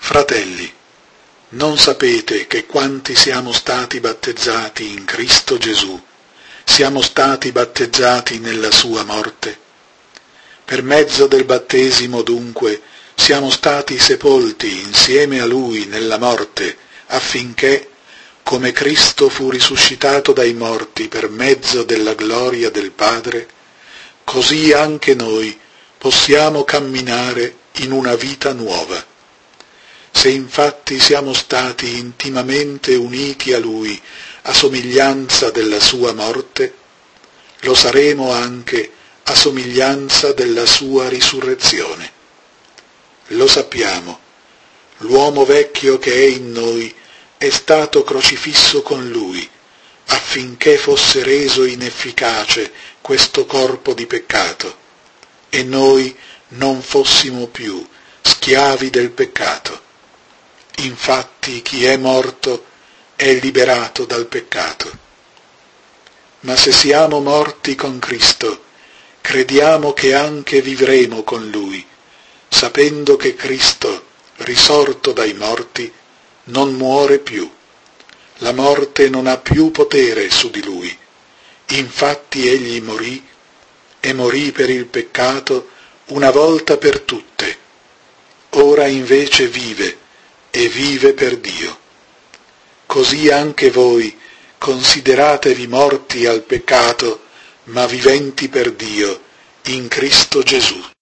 Fratelli, non sapete che quanti siamo stati battezzati in Cristo Gesù, siamo stati battezzati nella sua morte? Per mezzo del battesimo, dunque, siamo stati sepolti insieme a Lui nella morte, affinché, come Cristo fu risuscitato dai morti per mezzo della gloria del Padre, così anche noi possiamo camminare in una vita nuova. Se infatti siamo stati intimamente uniti a Lui a somiglianza della sua morte, lo saremo anche a somiglianza della sua risurrezione. Lo sappiamo, l'uomo vecchio che è in noi è stato crocifisso con Lui, affinché fosse reso inefficace questo corpo di peccato, e noi non fossimo più schiavi del peccato. Infatti chi è morto è liberato dal peccato. Ma se siamo morti con Cristo, crediamo che anche vivremo con Lui, sapendo che Cristo, risorto dai morti, non muore più. La morte non ha più potere su di Lui. Infatti Egli morì, e morì per il peccato una volta per tutte. Ora invece vive, e vive per Dio. Così anche voi consideratevi morti al peccato, ma viventi per Dio, in Cristo Gesù.